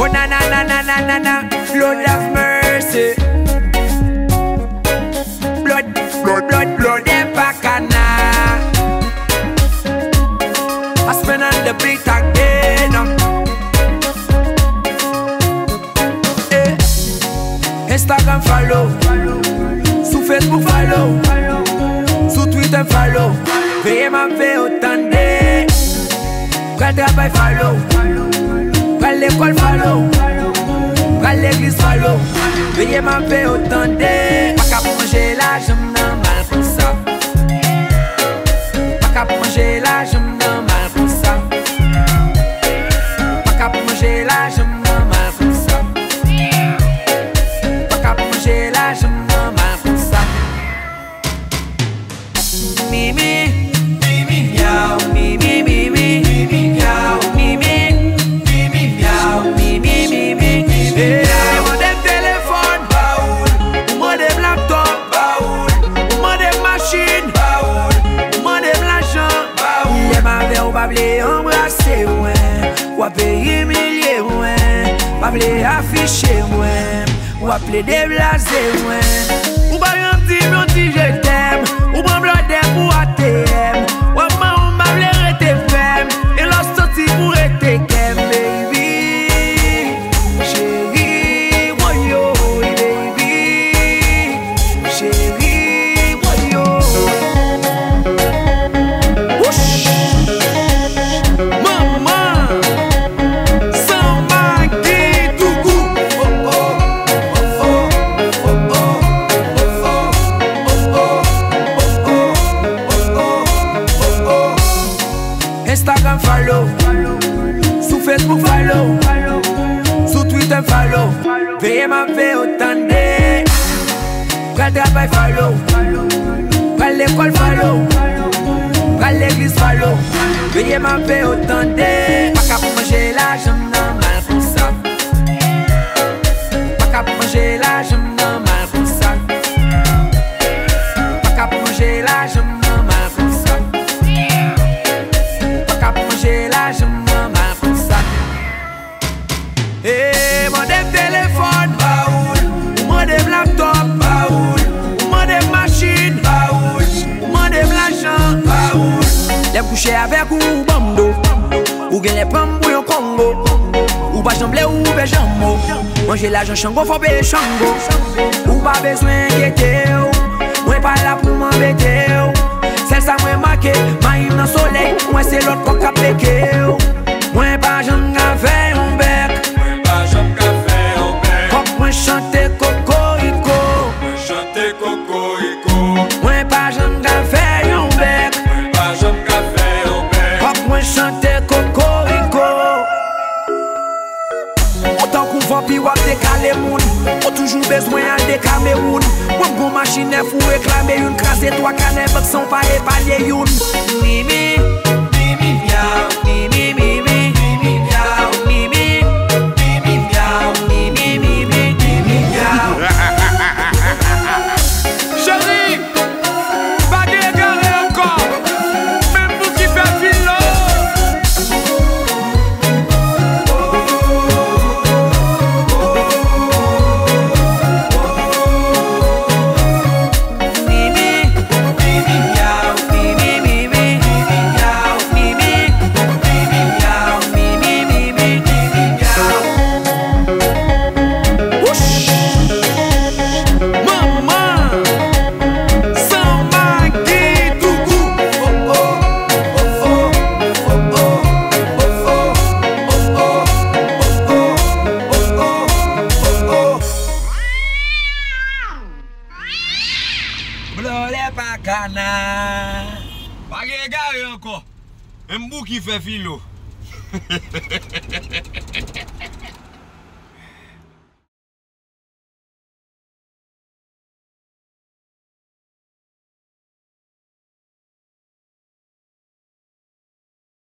Oh na na na na na na na, Lord have mercy. Blood, blood, blood, blood, them bacana. I spend on the beat again. Instagram follow, sur Facebook follow, sur Twitter follow. Veuillez m'en faire autant de. Quand travail follow, quand l'école follow, quand l'église follow. Veuillez m'en faire autant de. Pas qu'à manger là, je m'en mal pour ça. Pas qu'à manger là, je m'en mal pour ça. Pas qu'à manger là, je m'en mal pour ça. J'ai la jambe mal pour ça. Mimi, mimi, miaou, mimi, mimi, mimi, miaou, mimi, mimi, miaou, mimi, mimi, mimi. Moi dem téléphone, baoul. Moi dem laptop, baoul. Moi dem machine, baoul. Moi dem l'argent, baoul. Les m'avait ou pas blé embrasser, ouais. Ou à payer milliers, ouais. Pas blé afficher, ouais. Ou appeler des blasés, ouais. Ou pas un petit je t'aime. Ou pas blader pour ATM. Ou pas on m'a l'air tes femme. Et l'on sorti pour être kem, baby. Chérie, moi yo, baby. Chérie, moi yo. Ouch. Maman. Sans Magui, tout goût. Instagram follow, sur Facebook follow, sur Twitter follow. Veuillez m'en faire autant de. Quand le travail follow, quand l'école follow, quand l'église follow. Veuillez m'en faire autant de. Pas qu'à manger là, je m'en mal pour ça. Pas qu'à manger là, je m'en mal pour ça. Pas qu'à manger là, je m'en mal pour ça. J'ai la jambe mal pour ça. Eh, moi dem téléphone, baoul. Moi dem laptop, baoul. Moi dem machine, baoul. Moi dem l'argent, baoul. Dem coucher avec ou bando. Ou gen les pommes pour yon Congo. Ou pas chamblé ou be jambo. Manger l'argent chango, faut payer chango. Ou pas besoin guetter. Moi pas là pour m'embêter. Celle ça moi marqué, maïm dans soleil, moi c'est l'autre qu'on a péqué. Moi pas j'en a fait un bec. Moi pas j'en a fait un bec. Quand moi chante cocorico. Moi chante cocorico. Moi pas j'en a fait un bec. Moi pas j'en a fait un bec. Quand moi chante cocorico. Autant qu'on va pi wap décaler moun. On toujours besoin de Cameroun. Moi bon machine pour réclamer une crasse et trois canets parce sont pas épargnés une. Mimi, mimi, miaou, mimi, mimi, mimi, miaou, mimi, mimi, miaou, mimi, mimi, mimi, miaou. Chérie, pas d'égarer encore. Même vous qui faites philo. Pas de encore. Un bout qui fait philo.